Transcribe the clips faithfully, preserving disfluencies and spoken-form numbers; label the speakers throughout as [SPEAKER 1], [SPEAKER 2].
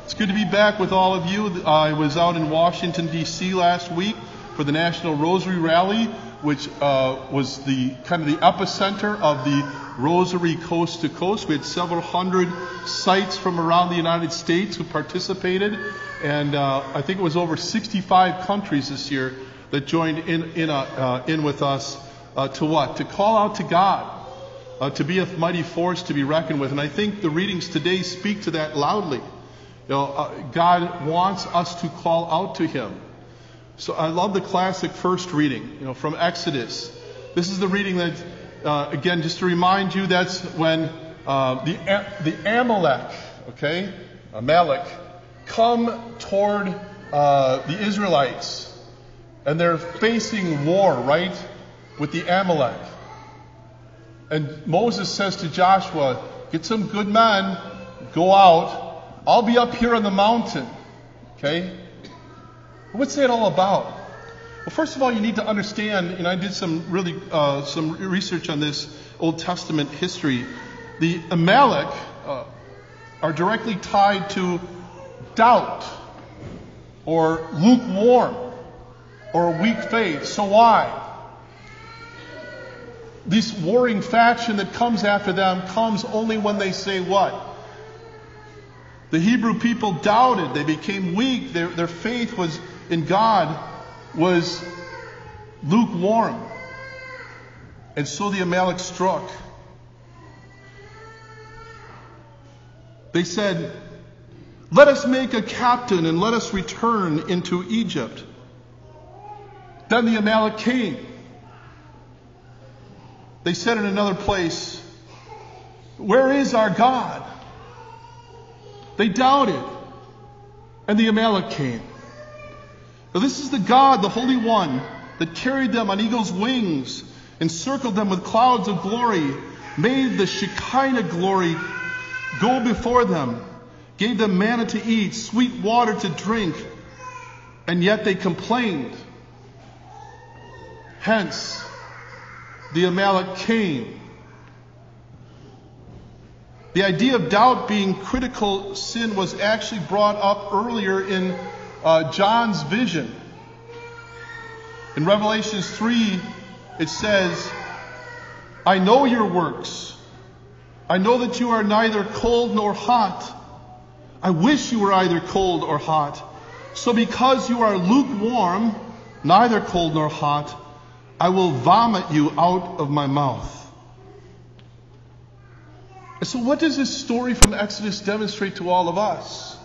[SPEAKER 1] It's good to be back with all of you. I was out in Washington, D C last week for the National Rosary Rally, which uh, was the kind of the epicenter of the Rosary Coast to Coast. We had several hundred sites from around the United States who participated, and uh, I think it was over sixty-five countries this year that joined in in, uh, uh, in with us uh, to what? To call out to God. Uh, to be a mighty force to be reckoned with. And I think the readings today speak to that loudly. You know, uh, God wants us to call out to Him. So I love the classic first reading, you know, from Exodus. This is the reading that, uh, again, just to remind you, that's when uh, the the Amalek, okay, Amalek, come toward uh, the Israelites, and they're facing war, right, with the Amalek. And Moses says to Joshua, get some good men, go out. I'll be up here on the mountain. Okay? What's that all about? Well, first of all, you need to understand, and I did some really uh, some research on this Old Testament history. The Amalek uh, are directly tied to doubt or lukewarm or weak faith. So why? This warring faction that comes after them comes only when they say what? The Hebrew people doubted. They became weak. Their, their faith was in God was lukewarm. And so the Amalek struck. They said, let us make a captain and let us return into Egypt. Then the Amalek came. They said in another place, where is our God? They doubted. And the Amalek came. Now this is the God, the Holy One, that carried them on eagle's wings, encircled them with clouds of glory, made the Shekinah glory go before them, gave them manna to eat, sweet water to drink, and yet they complained. Hence, the Amalek came. The idea of doubt being critical sin was actually brought up earlier in uh, John's vision. In Revelation three, it says, I know your works. I know that you are neither cold nor hot. I wish you were either cold or hot. So because you are lukewarm, neither cold nor hot, I will vomit you out of my mouth. And so what does this story from Exodus demonstrate to all of us?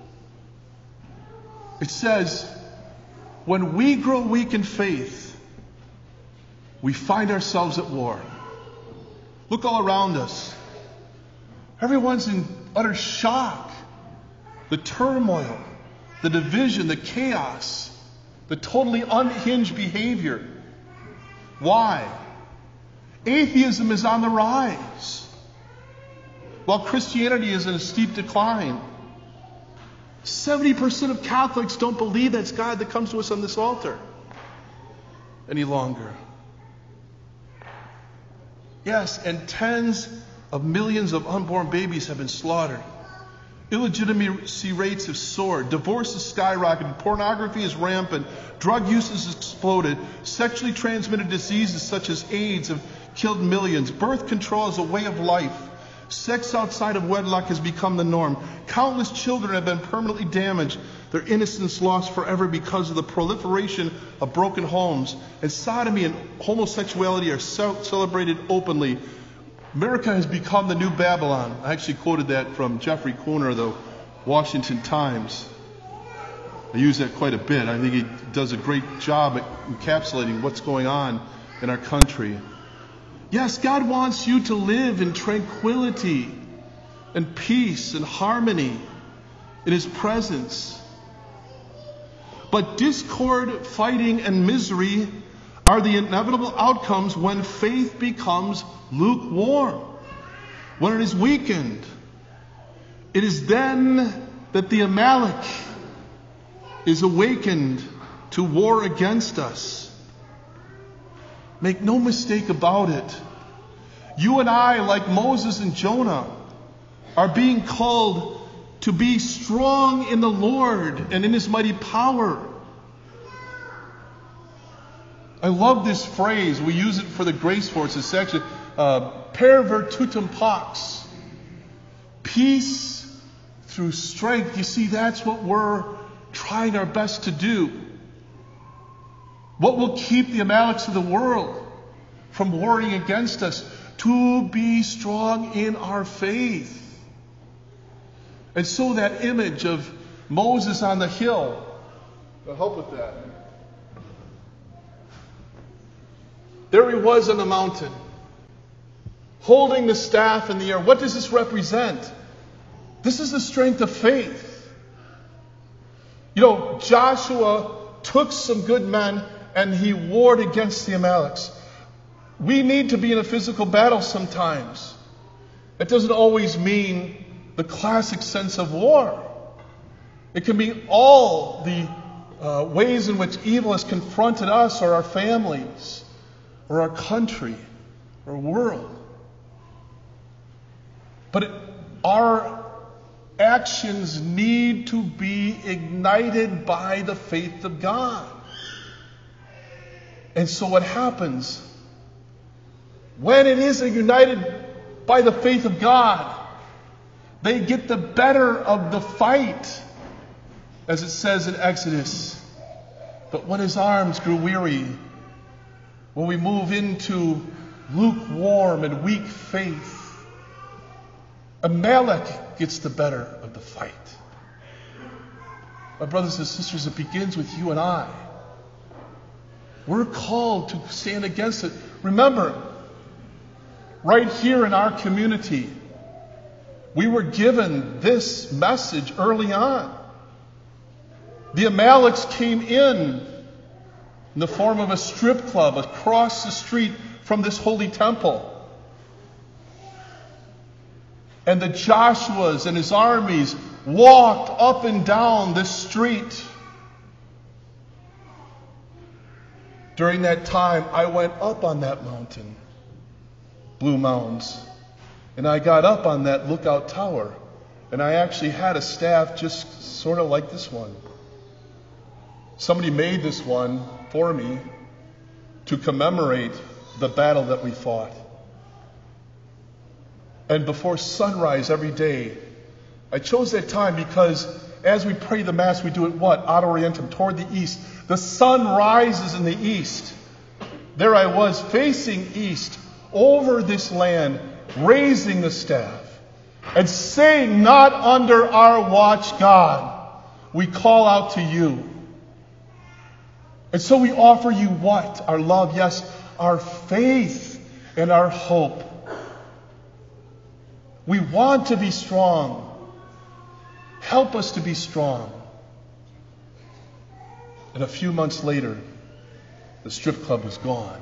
[SPEAKER 1] It says, when we grow weak in faith, we find ourselves at war. Look all around us. Everyone's in utter shock. The turmoil, the division, the chaos, the totally unhinged behavior. Why? Atheism is on the rise, while Christianity is in a steep decline. seventy percent of Catholics don't believe that's God that comes to us on this altar any longer. Yes, and tens of millions of unborn babies have been slaughtered. Illegitimacy rates have soared. Divorce is skyrocketing. Pornography is rampant. Drug use has exploded. Sexually transmitted diseases such as AIDS have killed millions. Birth control is a way of life. Sex outside of wedlock has become the norm. Countless children have been permanently damaged. Their innocence lost forever because of the proliferation of broken homes. And sodomy and homosexuality are celebrated openly. America has become the new Babylon. I actually quoted that from Jeffrey Kohner of the Washington Times. I use that quite a bit. I think he does a great job at encapsulating what's going on in our country. Yes, God wants you to live in tranquility and peace and harmony in His presence. But discord, fighting, and misery are the inevitable outcomes when faith becomes lukewarm, when it is weakened. It is then that the Amalek is awakened to war against us. Make no mistake about it. You and I, like Moses and Jonah, are being called to be strong in the Lord and in His mighty power. I love this phrase. We use it for the grace force. It's actually uh, per virtutum pax. Peace through strength. You see, that's what we're trying our best to do. What will keep the Amaleks of the world from warring against us? To be strong in our faith. And so that image of Moses on the hill will help with that. There he was on the mountain, holding the staff in the air. What does this represent? This is the strength of faith. You know, Joshua took some good men and he warred against the Amaleks. We need to be in a physical battle sometimes. That doesn't always mean the classic sense of war. It can be all the uh, ways in which evil has confronted us or our families or our country or world. But it, our actions need to be ignited by the faith of God. And so what happens when it is united by the faith of God? They get the better of the fight, as it says in Exodus. But when his arms grew weary, when we move into lukewarm and weak faith, Amalek gets the better of the fight. My brothers and sisters, it begins with you and I. We're called to stand against it. Remember, right here in our community, we were given this message early on. The Amaleks came in in the form of a strip club across the street from this holy temple. And the Joshuas and his armies walked up and down this street. During that time, I went up on that mountain, Blue Mounds, and I got up on that lookout tower, and I actually had a staff just sort of like this one. Somebody made this one for me to commemorate the battle that we fought. And before sunrise every day, I chose that time because as we pray the Mass, we do it what? Ad orientem, toward the east. The sun rises in the east. There I was, facing east, over this land, raising the staff, and saying, not under our watch, God, we call out to you. And so we offer you what? Our love, yes, our faith and our hope. We want to be strong. Help us to be strong. And a few months later, the strip club was gone.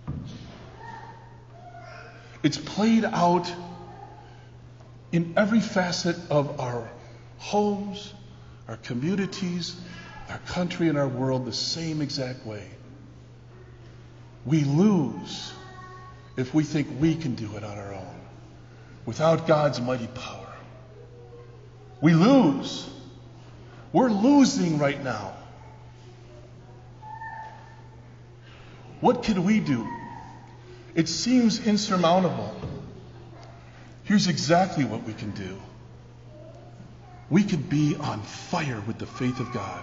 [SPEAKER 1] It's played out in every facet of our homes, our communities, our country, and our world the same exact way. We lose if we think we can do it on our own, without God's mighty power. We lose. We're losing right now. What can we do? It seems insurmountable. Here's exactly what we can do. We can be on fire with the faith of God.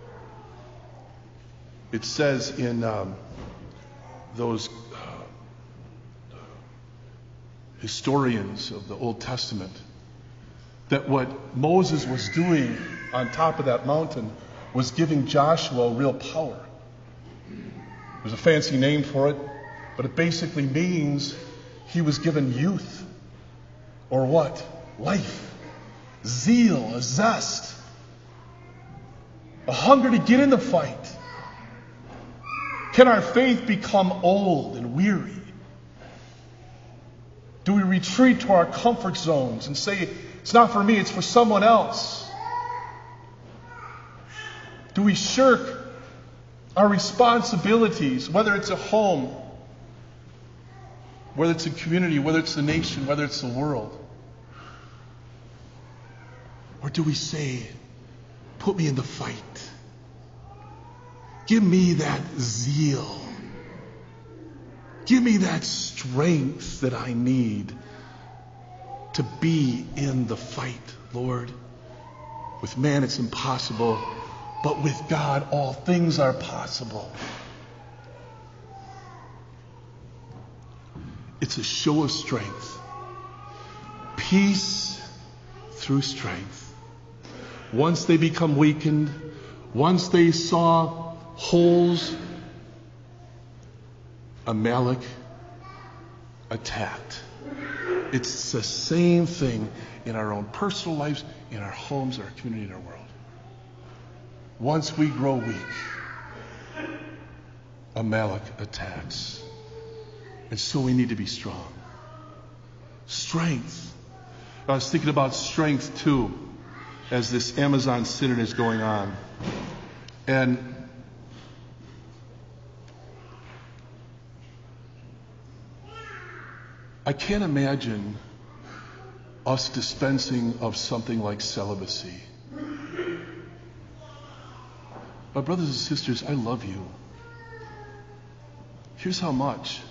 [SPEAKER 1] It says in um, those uh, historians of the Old Testament that what Moses was doing on top of that mountain was giving Joshua real power. There's a fancy name for it, but it basically means he was given youth. Or what? Life. Zeal, a zest. A hunger to get in the fight. Can our faith become old and weary? Do we retreat to our comfort zones and say, it's not for me, it's for someone else? Do we shirk our responsibilities, whether it's a home, whether it's a community, whether it's the nation, whether it's the world? Or Or do we say, put me in the fight? Give me that zeal. Give me that strength that I need to be in the fight, Lord. With man it's impossible, but with God all things are possible. It's a show of strength. Peace through strength. Once they become weakened, once they saw holes, Amalek attacked. It's the same thing in our own personal lives, in our homes, our community, in our world. Once we grow weak, Amalek attacks. And so we need to be strong. Strength. I was thinking about strength too, as this Amazon synod is going on. And I can't imagine us dispensing of something like celibacy. But brothers and sisters, I love you. Here's how much.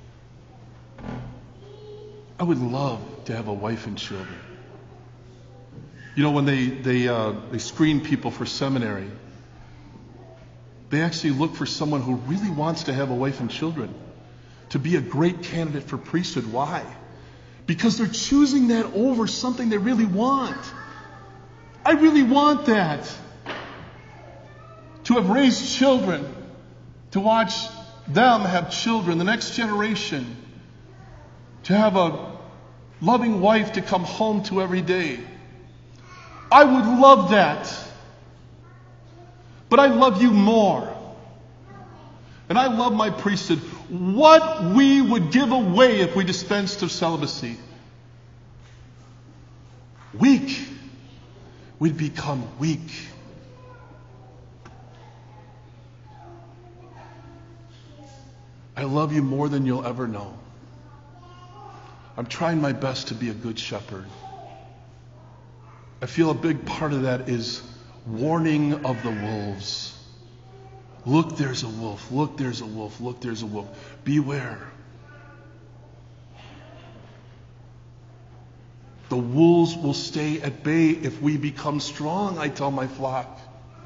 [SPEAKER 1] I would love to have a wife and children. You know, when they they uh, they screen people for seminary, they actually look for someone who really wants to have a wife and children, to be a great candidate for priesthood. Why? Because they're choosing that over something they really want. I really want that. To have raised children, to watch them have children, the next generation, to have a loving wife to come home to every day. I would love that. But I love you more. And I love my priesthood. What we would give away if we dispensed of celibacy. Weak. We'd become weak. I love you more than you'll ever know. I'm trying my best to be a good shepherd. I feel a big part of that is warning of the wolves. Look, there's a wolf. Look, there's a wolf. Look, there's a wolf. Beware. The wolves will stay at bay if we become strong, I tell my flock.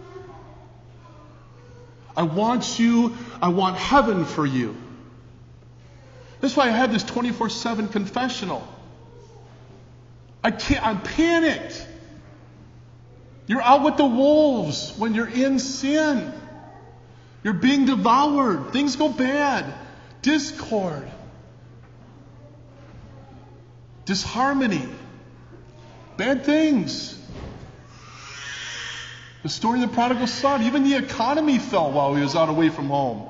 [SPEAKER 1] I want you, I want heaven for you. That's why I have this twenty-four seven confessional. I can't, I'm panicked. You're out with the wolves when you're in sin. You're being devoured. Things go bad. Discord. Disharmony. Bad things. The story of the prodigal son. Even the economy fell while he was out away from home.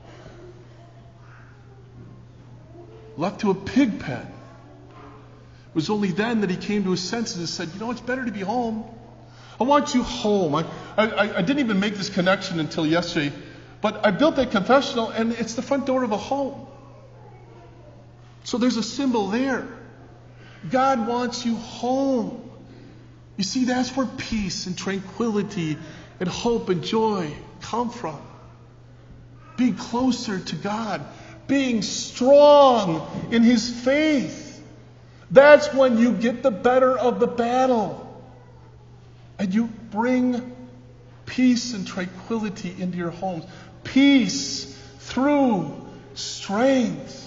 [SPEAKER 1] Left to a pig pen. It was only then that he came to his senses and said, you know, it's better to be home. I want you home. I, I, I didn't even make this connection until yesterday, but I built that confessional and it's the front door of a home. So there's a symbol there. God wants you home. You see, that's where peace and tranquility and hope and joy come from. Being closer to God. Being strong in His faith. That's when you get the better of the battle. And you bring peace and tranquility into your homes. Peace through strength.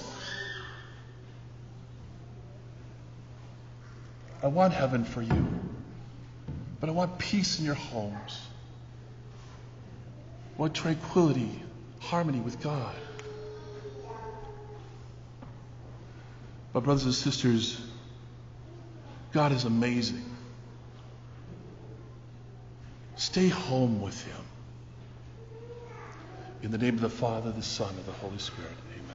[SPEAKER 1] I want heaven for you. But I want peace in your homes. I want tranquility, harmony with God. But brothers and sisters, God is amazing. Stay home with Him. In the name of the Father, the Son, and the Holy Spirit.